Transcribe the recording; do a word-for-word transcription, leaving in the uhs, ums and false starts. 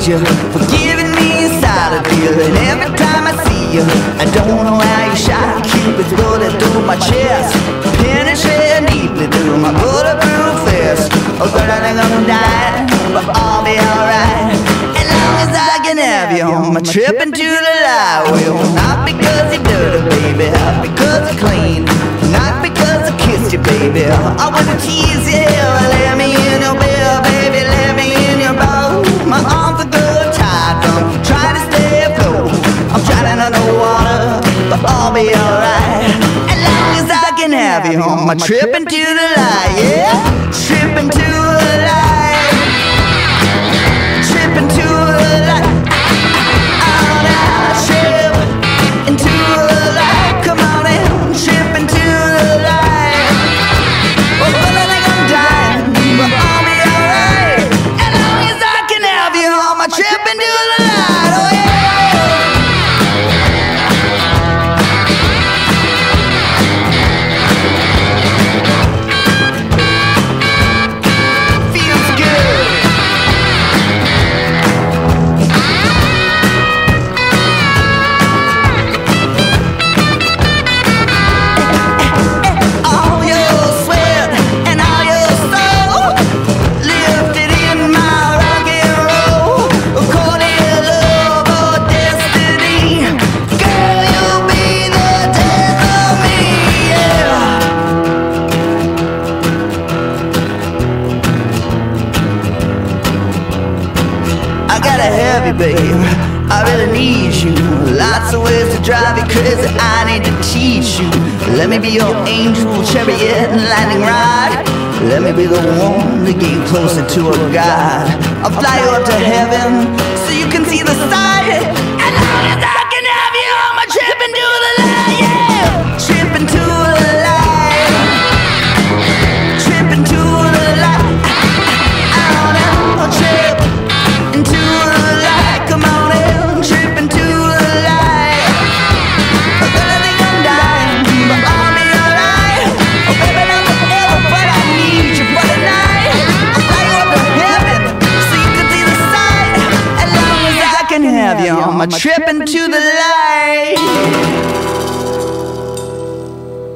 you for giving me inside a deal. And every time I see you, I don't know how you shine. Cupid's bullet through my chest, penetrating deeply through my bulletproof vest. Oh girl, I think I'm dying, but I'll be alright as long as I can have you on my trip into the light wheel. Not because you're dirty, baby, not because you're clean, not because I kissed you, baby. I wanna tease you, let me in your bed, baby, let me in your boat. My arms are good tied, I'm trying to stay afloat. I'm drowning underwater, but I'll be alright as long as I can have you on my trip into the light, yeah. Trip into the light, trip into the light. Oh, now trip into the light. Come on in, trip into the light. Oh, well, I think I'm dying, but I'll be alright as long as I can have you on my trip into the light. Oh yeah. Feels good. All your sweat and all your soul lifted in my rock and roll. Caught in love or destiny, girl, you'll be the death of me, yeah. I gotta have you, babe, I really need you. Lots of ways to drive you crazy, I need to teach you. Let me be your angel, chariot and lightning rod. Let me be the one to get you closer to a God. I'll fly you up to heaven so you can see the sight. As long as I can have you on my trip into the light, yeah. Trip into the light, trip into the light. I wanna trip into the light. Come on in, trip into the light. Oh, girl, I think I'm dying, but I'll be alright. Oh, baby, I'm forever, but I need you for the night. I'll fly you up to heaven so you can see the sight. As long as I can have you on my trip into the light.